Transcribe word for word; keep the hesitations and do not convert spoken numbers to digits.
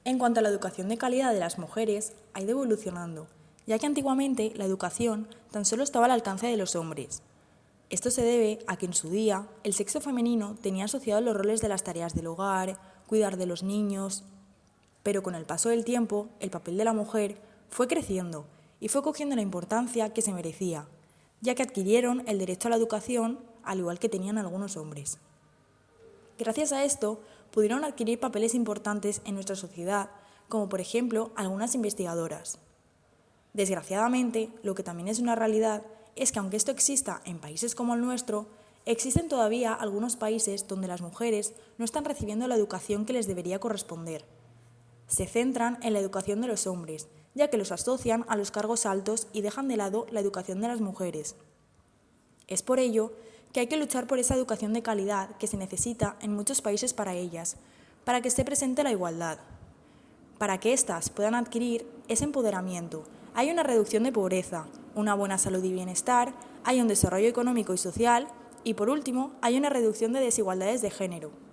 En cuanto a la educación de calidad de las mujeres, ha ido evolucionando, ya que antiguamente la educación tan solo estaba al alcance de los hombres. Esto se debe a que en su día el sexo femenino tenía asociados los roles de las tareas del hogar, cuidar de los niños, pero con el paso del tiempo el papel de la mujer fue creciendo y fue cogiendo la importancia que se merecía, ya que adquirieron el derecho a la educación al igual que tenían algunos hombres. Gracias a esto pudieron adquirir papeles importantes en nuestra sociedad, como por ejemplo algunas investigadoras. Desgraciadamente, lo que también es una realidad es que aunque esto exista en países como el nuestro, existen todavía algunos países donde las mujeres no están recibiendo la educación que les debería corresponder. Se centran en la educación de los hombres, ya que los asocian a los cargos altos y dejan de lado la educación de las mujeres. Es por ello que hay que luchar por esa educación de calidad que se necesita en muchos países para ellas, para que esté presente la igualdad. Para que éstas puedan adquirir ese empoderamiento, hay una reducción de pobreza, una buena salud y bienestar, hay un desarrollo económico y social y, por último, hay una reducción de desigualdades de género.